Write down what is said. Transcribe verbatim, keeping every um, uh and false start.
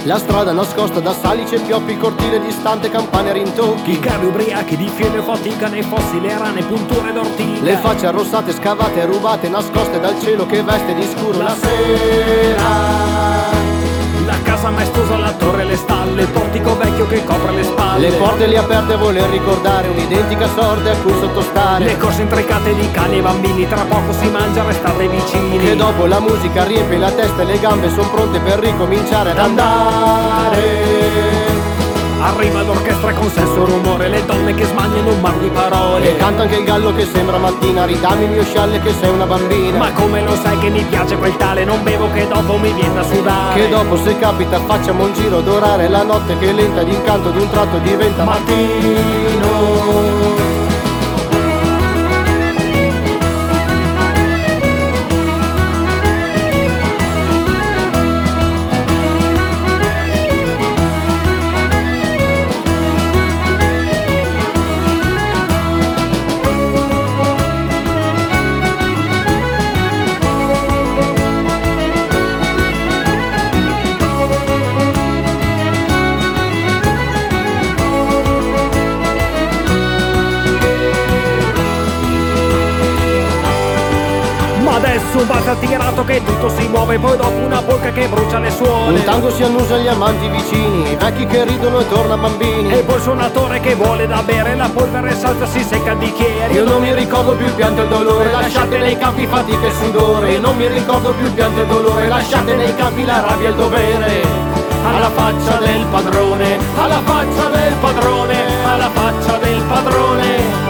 La strada nascosta da salice, pioppi, cortile distante, campane a rintocchi. I carri ubriachi di fieno e fatica nei fossi, le rane, punture d'ortica. Le facce arrossate, scavate e rubate, nascoste dal cielo che veste di scuro la sera. La casa maestosa, la torre, le stalle, il portico vecchio che copre le spalle. Le porte lì aperte a voler ricordare un'identica sorte a cui sottostare. Le corse intricate di cani e bambini, tra poco si mangia, restate vicini. Che dopo la musica riempie la testa e le gambe son pronte per ricominciare ad andare. Arriva l'orchestra con senso rumore, le donne che smaniano un mar di parole. E canta anche il gallo che sembra mattina, ridammi il mio scialle che sei una bambina. Ma come lo sai che mi piace quel tale, non bevo che dopo mi viene a sudare. Che dopo se capita facciamo un giro, adorare la notte che lenta d'incanto d'un tratto diventa mattino. Adesso un bacio attirato che tutto si muove, poi dopo una polca che brucia le suole. Un tango si annusa agli amanti vicini, i vecchi che ridono e torna bambini. E poi il suonatore che vuole da bere, la polvere salta, si secca il bicchiere. Io non mi ricordo più il pianto e il dolore, lasciate nei campi fatica e sudore. Io non mi ricordo più il pianto e il dolore, lasciate nei campi la rabbia e il dovere. Alla faccia del padrone, alla faccia del padrone, alla faccia del padrone.